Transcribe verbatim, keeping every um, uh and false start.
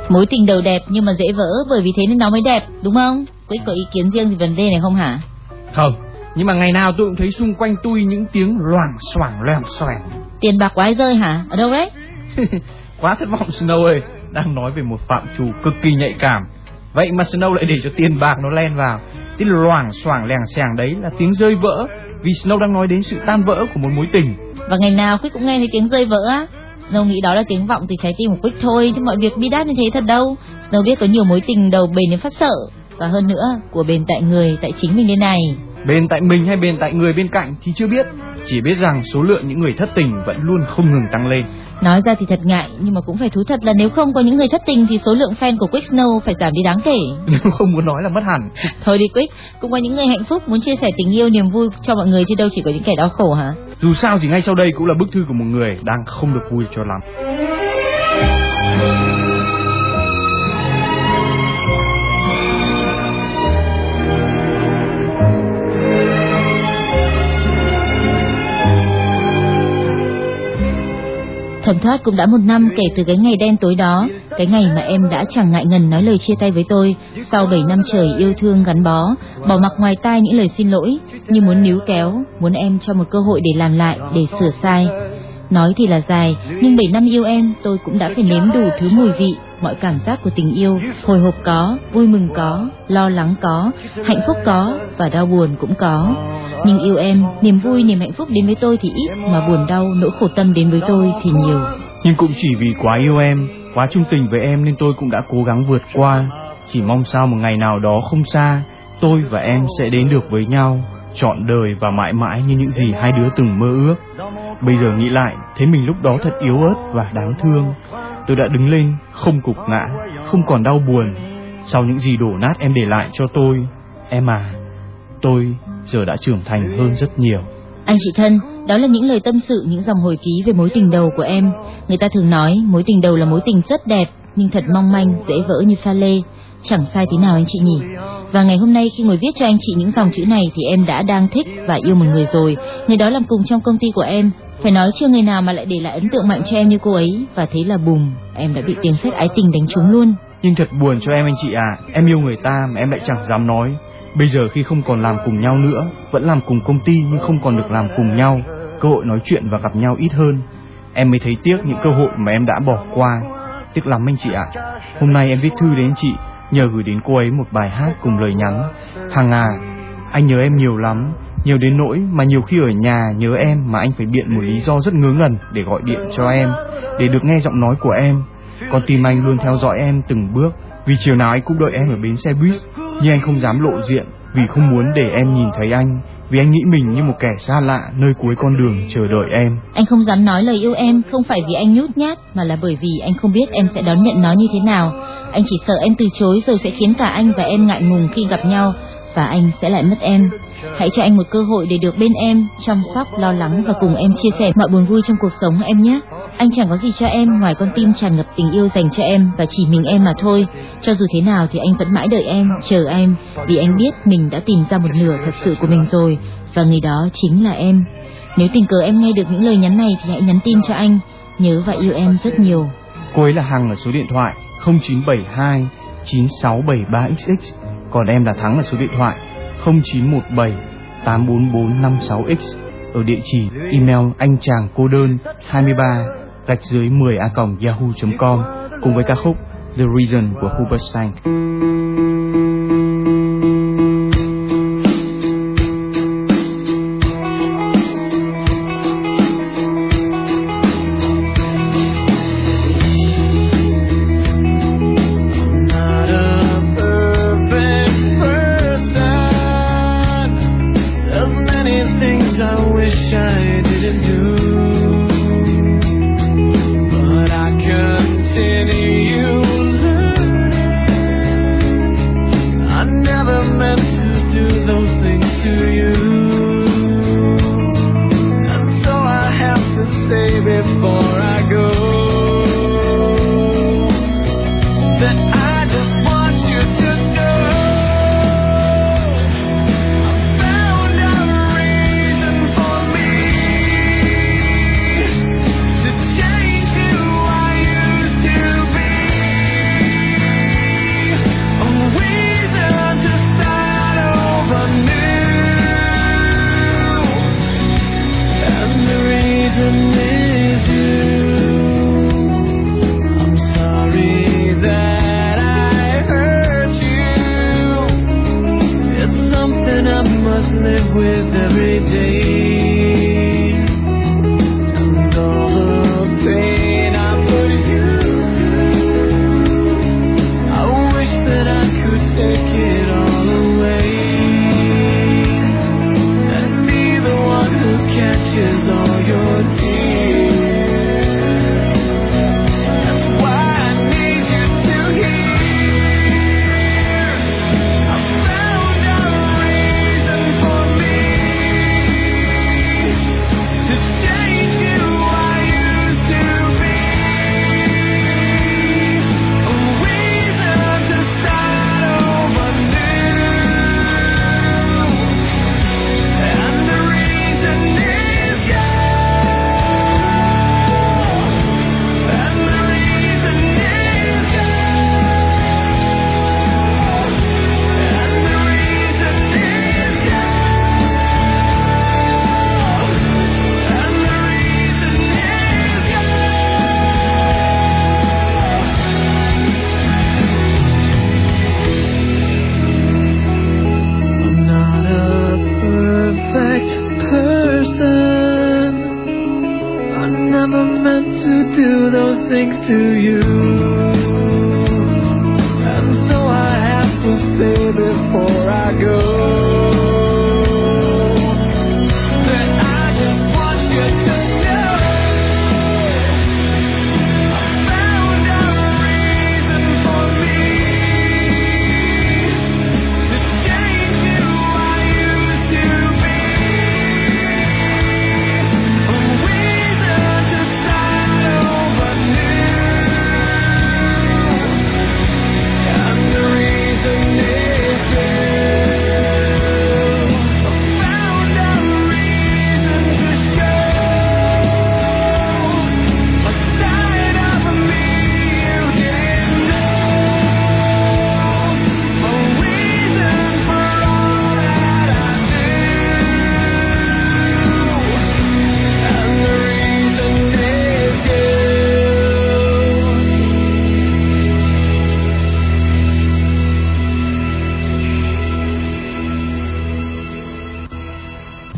Mối tình đầu đẹp nhưng mà dễ vỡ, bởi vì thế nên nó mới đẹp, đúng không? Quyết có ý kiến riêng về vấn đề này không hả? Không, nhưng mà ngày nào tôi cũng thấy xung quanh tôi những tiếng loảng xoảng loảng xoảng. Tiền bạc quái rơi hả? Ở đâu đấy? Quá thất vọng Snow ơi, đang nói về một phạm trù cực kỳ nhạy cảm. Vậy mà Snow lại để cho tiền bạc nó len vào. Tiếng loảng xoảng lèng xèng đấy là tiếng rơi vỡ, vì Snow đang nói đến sự tan vỡ của một mối tình. Và ngày nào Quyết cũng nghe thấy tiếng rơi vỡ á. Snow nghĩ đó là tiếng vọng từ trái tim của Quyết thôi, chứ mọi việc bi đát như thế thật đâu. Snow biết có nhiều mối tình đầu bền đến phát sợ, và hơn nữa của bền tại người, tại chính mình đây này. Bền tại mình hay bền tại người bên cạnh thì chưa biết, chỉ biết rằng số lượng những người thất tình vẫn luôn không ngừng tăng lên. Nói ra thì thật ngại, nhưng mà cũng phải thú thật là nếu không có những người thất tình thì số lượng fan của Quick Snow phải giảm đi đáng kể. Nếu không muốn nói là mất hẳn. Thôi đi Quick, cũng có những người hạnh phúc muốn chia sẻ tình yêu niềm vui cho mọi người, chứ đâu chỉ có những kẻ đau khổ hả? Dù sao thì ngay sau đây cũng là bức thư của một người đang không được vui cho lắm. Thấm thoát cũng đã một năm kể từ cái ngày đen tối đó, cái ngày mà em đã chẳng ngại ngần nói lời chia tay với tôi. Sau bảy năm trời yêu thương gắn bó, bỏ mặc ngoài tai những lời xin lỗi, như muốn níu kéo, muốn em cho một cơ hội để làm lại, để sửa sai. Nói thì là dài, nhưng bảy năm yêu em, tôi cũng đã phải nếm đủ thứ mùi vị, mọi cảm giác của tình yêu. Hồi hộp có, vui mừng có, lo lắng có, hạnh phúc có, và đau buồn cũng có. Nhưng yêu em, niềm vui, niềm hạnh phúc đến với tôi thì ít, mà buồn đau, nỗi khổ tâm đến với tôi thì nhiều. Nhưng cũng chỉ vì quá yêu em, quá trung tình với em nên tôi cũng đã cố gắng vượt qua. Chỉ mong sao một ngày nào đó không xa, tôi và em sẽ đến được với nhau, trọn đời và mãi mãi như những gì hai đứa từng mơ ước. Bây giờ nghĩ lại, thấy mình lúc đó thật yếu ớt và đáng thương. Tôi đã đứng lên, không gục ngã, không còn đau buồn. Sau những gì đổ nát em để lại cho tôi, em à, tôi giờ đã trưởng thành hơn rất nhiều. Anh chị thân, đó là những lời tâm sự, những dòng hồi ký về mối tình đầu của em. Người ta thường nói mối tình đầu là mối tình rất đẹp, nhưng thật mong manh, dễ vỡ như pha lê. Chẳng sai tí nào anh chị nhỉ. Và ngày hôm nay khi ngồi viết cho anh chị những dòng chữ này thì em đã đang thích và yêu một người rồi. Người đó làm cùng trong công ty của em. Phải nói chưa người nào mà lại để lại ấn tượng mạnh cho em như cô ấy. Và thế là bùm, em đã bị tiếng sét ái tình đánh trúng luôn. Nhưng thật buồn cho em anh chị à, em yêu người ta mà em lại chẳng dám nói. Bây giờ khi không còn làm cùng nhau nữa, vẫn làm cùng công ty nhưng không còn được làm cùng nhau, cơ hội nói chuyện và gặp nhau ít hơn, em mới thấy tiếc những cơ hội mà em đã bỏ qua. Tiếc lắm anh chị ạ. Hôm nay em viết thư đến chị, nhờ gửi đến cô ấy một bài hát cùng lời nhắn. Hằng à, anh nhớ em nhiều lắm, nhiều đến nỗi mà nhiều khi ở nhà nhớ em mà anh phải biện một lý do rất ngớ ngẩn để gọi điện cho em, để được nghe giọng nói của em. Con tim anh luôn theo dõi em từng bước, vì chiều nào anh cũng đợi em ở bến xe buýt, nhưng anh không dám lộ diện vì không muốn để em nhìn thấy anh, vì anh nghĩ mình như một kẻ xa lạ nơi cuối con đường chờ đợi em. Anh không dám nói lời yêu em không phải vì anh nhút nhát, mà là bởi vì anh không biết em sẽ đón nhận nó như thế nào. Anh chỉ sợ em từ chối rồi sẽ khiến cả anh và em ngại ngùng khi gặp nhau, và anh sẽ lại mất em. Hãy cho anh một cơ hội để được bên em, chăm sóc, lo lắng và cùng em chia sẻ mọi buồn vui trong cuộc sống em nhé. Anh chẳng có gì cho em ngoài con tim tràn ngập tình yêu dành cho em, và chỉ mình em mà thôi. Cho dù thế nào thì anh vẫn mãi đợi em, chờ em, vì anh biết mình đã tìm ra một nửa thật sự của mình rồi, và người đó chính là em. Nếu tình cờ em nghe được những lời nhắn này thì hãy nhắn tin cho anh. Nhớ và yêu em rất nhiều. Cô ấy là Hằng ở số điện thoại không chín bảy hai chín sáu bảy ba x x, còn em là Thắng ở số điện thoại không chín một bảy tám bốn bốn năm sáu x, ở địa chỉ email anh chàng cô đơn hai mươi ba gạch dưới mười a còng yahoo chấm com, cùng với ca khúc The Reason của Hoobastank. to do those things to you. And so I have to say before I go,